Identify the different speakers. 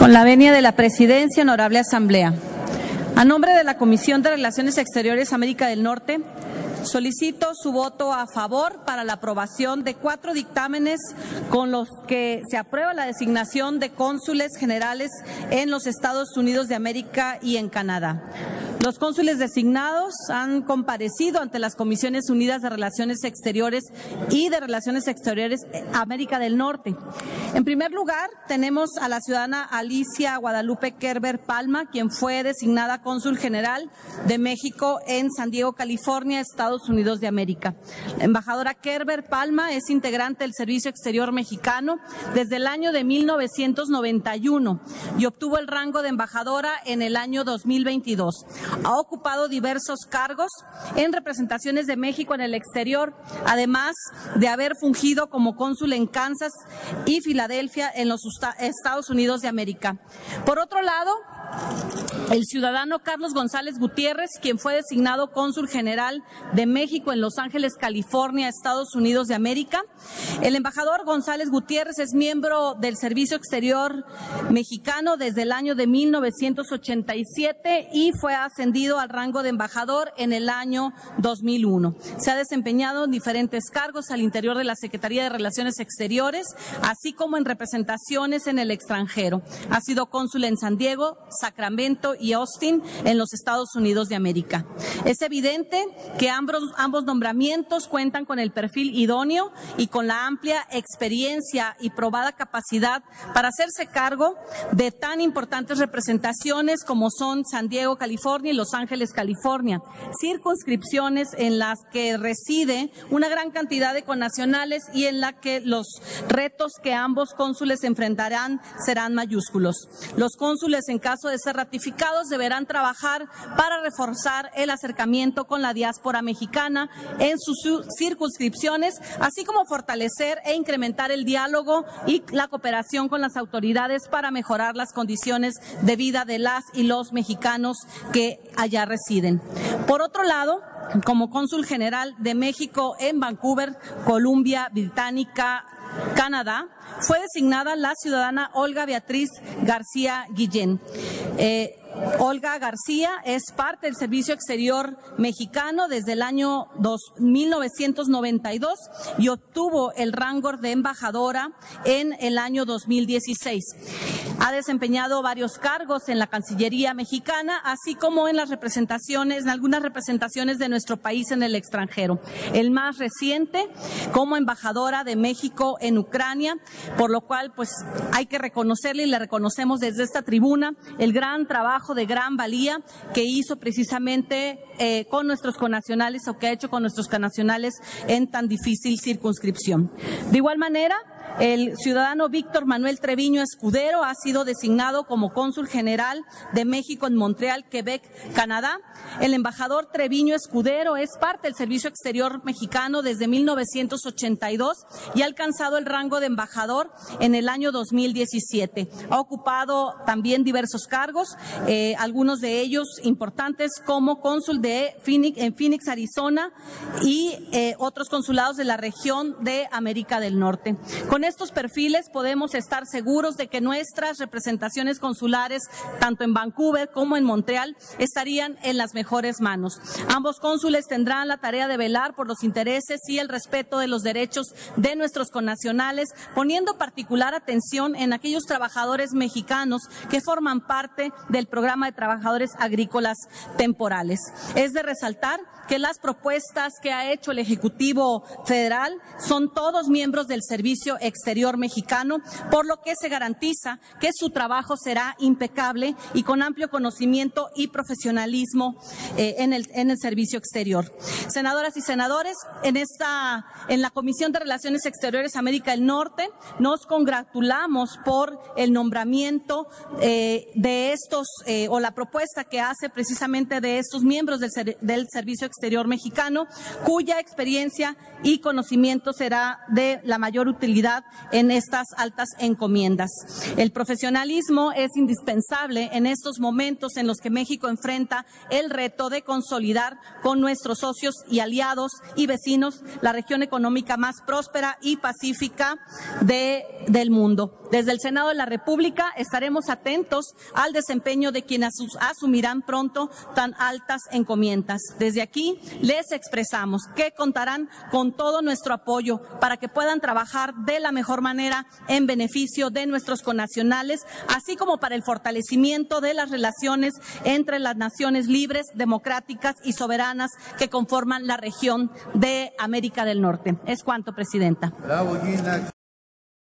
Speaker 1: Con la venia de la Presidencia, Honorable Asamblea. A nombre de la Comisión de Relaciones Exteriores América del Norte, solicito su voto a favor para la aprobación de 4 dictámenes con los que se aprueba la designación de cónsules generales en los Estados Unidos de América y en Canadá. Los cónsules designados han comparecido ante las Comisiones Unidas de Relaciones Exteriores y de Relaciones Exteriores América del Norte. En primer lugar, tenemos a la ciudadana Alicia Guadalupe Kerber Palma, quien fue designada cónsul general de México en San Diego, California, Estados Unidos de América. La embajadora Kerber Palma es integrante del Servicio Exterior Mexicano desde el año de 1991 y obtuvo el rango de embajadora en el año 2022. Ha ocupado diversos cargos en representaciones de México en el exterior, además de haber fungido como cónsul en Kansas y Filadelfia en los Estados Unidos de América. Por otro lado, el ciudadano Carlos González Gutiérrez, quien fue designado cónsul general de México en Los Ángeles, California, Estados Unidos de América. El embajador González Gutiérrez es miembro del Servicio Exterior Mexicano desde el año de 1987 y fue ascendido al rango de embajador en el año 2001. Se ha desempeñado en diferentes cargos al interior de la Secretaría de Relaciones Exteriores, así como en representaciones en el extranjero. Ha sido cónsul en San Diego, Sacramento y Austin en los Estados Unidos de América. Es evidente que ambos nombramientos cuentan con el perfil idóneo y con la amplia experiencia y probada capacidad para hacerse cargo de tan importantes representaciones como son San Diego, California y Los Ángeles, California, circunscripciones en las que reside una gran cantidad de connacionales y en la que los retos que ambos cónsules enfrentarán serán mayúsculos. Los cónsules, en caso de ser ratificados, deberán trabajar para reforzar el acercamiento con la diáspora mexicana en sus circunscripciones, así como fortalecer e incrementar el diálogo y la cooperación con las autoridades para mejorar las condiciones de vida de las y los mexicanos que allá residen. Por otro lado, como cónsul general de México en Vancouver, Columbia Británica, Canadá, fue designada la ciudadana Olga Beatriz García Guillén. Olga García es parte del Servicio Exterior Mexicano desde el año 1992 y obtuvo el rango de embajadora en el año 2016. Ha desempeñado varios cargos en la Cancillería mexicana, así como en algunas representaciones de nuestro país en el extranjero. El más reciente como embajadora de México en Ucrania, por lo cual pues hay que reconocerle y le reconocemos desde esta tribuna el gran trabajo de gran valía que hizo precisamente con nuestros connacionales o que ha hecho con nuestros connacionales en tan difícil circunscripción. De igual manera, el ciudadano Víctor Manuel Treviño Escudero ha sido designado como cónsul general de México en Montreal, Quebec, Canadá. El embajador Treviño Escudero es parte del Servicio Exterior Mexicano desde 1982 y ha alcanzado el rango de embajador en el año 2017. Ha ocupado también diversos cargos, algunos de ellos importantes como cónsul en Phoenix, Arizona y otros consulados de la región de América del Norte. Con estos perfiles podemos estar seguros de que nuestras representaciones consulares, tanto en Vancouver como en Montreal, estarían en las mejores manos. Ambos cónsules tendrán la tarea de velar por los intereses y el respeto de los derechos de nuestros connacionales, poniendo particular atención en aquellos trabajadores mexicanos que forman parte del programa de trabajadores agrícolas temporales. Es de resaltar que las propuestas que ha hecho el Ejecutivo Federal son todos miembros del Servicio Exterior Mexicano, por lo que se garantiza que su trabajo será impecable y con amplio conocimiento y profesionalismo en el servicio exterior. Senadoras y senadores, en la Comisión de Relaciones Exteriores América del Norte nos congratulamos por el nombramiento de estos o la propuesta que hace precisamente de estos miembros del Servicio Exterior Mexicano, cuya experiencia y conocimiento será de la mayor utilidad en estas altas encomiendas. El profesionalismo es indispensable en estos momentos en los que México enfrenta el reto de consolidar con nuestros socios y aliados y vecinos la región económica más próspera y pacífica del mundo. Desde el Senado de la República estaremos atentos al desempeño de quienes asumirán pronto tan altas encomiendas. Desde aquí les expresamos que contarán con todo nuestro apoyo para que puedan trabajar de la mejor manera en beneficio de nuestros connacionales, así como para el fortalecimiento de las relaciones entre las naciones libres, democráticas y soberanas que conforman la región de América del Norte. Es cuanto, Presidenta.
Speaker 2: Bravo, Gina.